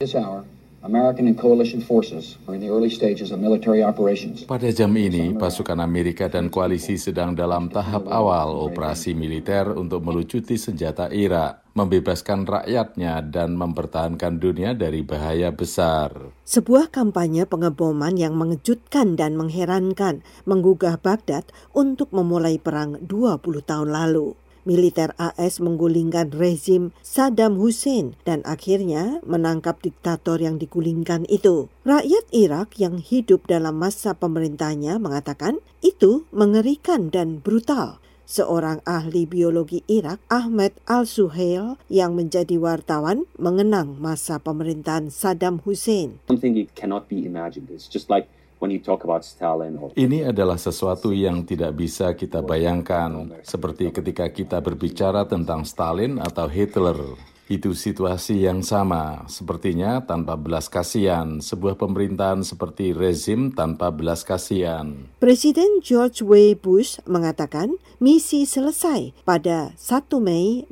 This hour, American and coalition forces are in the early stages of military operations. Pada jam ini, pasukan Amerika dan koalisi sedang dalam tahap awal operasi militer untuk melucuti senjata Irak, membebaskan rakyatnya dan mempertahankan dunia dari bahaya besar. Sebuah kampanye pengeboman yang mengejutkan dan mengherankan menggugah Baghdad untuk memulai perang 20 tahun lalu. Militer AS menggulingkan rezim Saddam Hussein dan akhirnya menangkap diktator yang digulingkan itu. Rakyat Irak yang hidup dalam masa pemerintahnya mengatakan itu mengerikan dan brutal. Seorang ahli biologi Irak, Ahmed Al-Suhail, yang menjadi wartawan, mengenang masa pemerintahan Saddam Hussein. Something it cannot be imagined. It's just like when you talk about Stalin or... Ini adalah sesuatu yang tidak bisa kita bayangkan, seperti ketika kita berbicara tentang Stalin atau Hitler. Itu situasi yang sama, sepertinya tanpa belas kasihan, sebuah pemerintahan seperti rezim tanpa belas kasihan. Presiden George W. Bush mengatakan misi selesai pada 1 Mei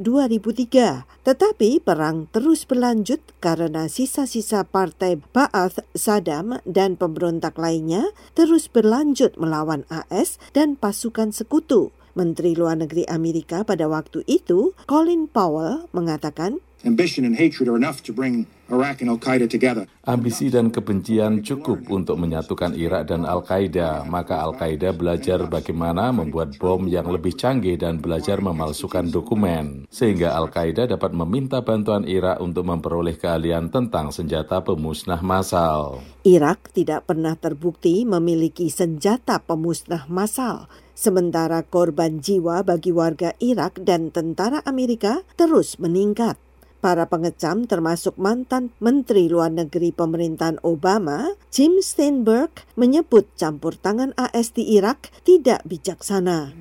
2003, tetapi perang terus berlanjut karena sisa-sisa partai Ba'ath Saddam dan pemberontak lainnya terus berlanjut melawan AS dan pasukan sekutu. Menteri Luar Negeri Amerika pada waktu itu, Colin Powell, mengatakan, Ambition and hatred are enough to bring Iraq and Al-Qaeda together. Ambisi dan kebencian cukup untuk menyatukan Irak dan Al-Qaeda. Maka Al-Qaeda belajar bagaimana membuat bom yang lebih canggih dan belajar memalsukan dokumen. Sehingga Al-Qaeda dapat meminta bantuan Irak untuk memperoleh keahlian tentang senjata pemusnah massal. Irak tidak pernah terbukti memiliki senjata pemusnah massal. Sementara korban jiwa bagi warga Irak dan tentara Amerika terus meningkat. Para pengecam termasuk mantan Menteri Luar Negeri pemerintahan Obama, Jim Steinberg, menyebut campur tangan AS di Irak tidak bijaksana.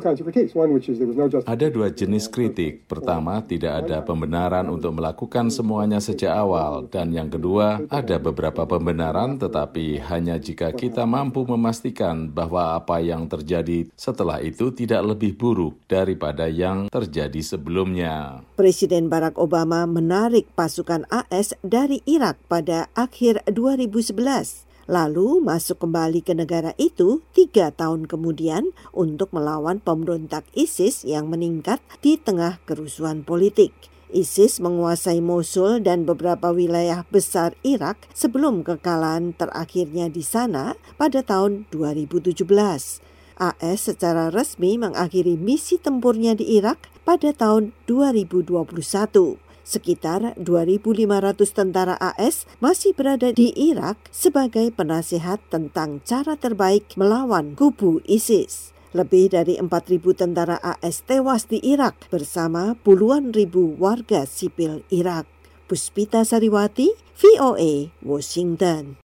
Ada dua jenis kritik. Pertama, tidak ada pembenaran untuk melakukan semuanya sejak awal. Dan yang kedua, ada beberapa pembenaran tetapi hanya jika kita mampu memastikan bahwa apa yang terjadi setelah itu tidak lebih buruk daripada yang terjadi sebelumnya. Presiden Barack Obama menarik pasukan AS dari Irak pada akhir 2011, lalu masuk kembali ke negara itu 3 tahun kemudian untuk melawan pemberontak ISIS yang meningkat di tengah kerusuhan politik. ISIS menguasai Mosul dan beberapa wilayah besar Irak sebelum kekalahan terakhirnya di sana pada tahun 2017. AS secara resmi mengakhiri misi tempurnya di Irak pada tahun 2021. Sekitar 2.500 tentara AS masih berada di Irak sebagai penasehat tentang cara terbaik melawan kubu ISIS. Lebih dari 4.000 tentara AS tewas di Irak bersama puluhan ribu warga sipil Irak. Puspita Sariwati, VOA, Washington.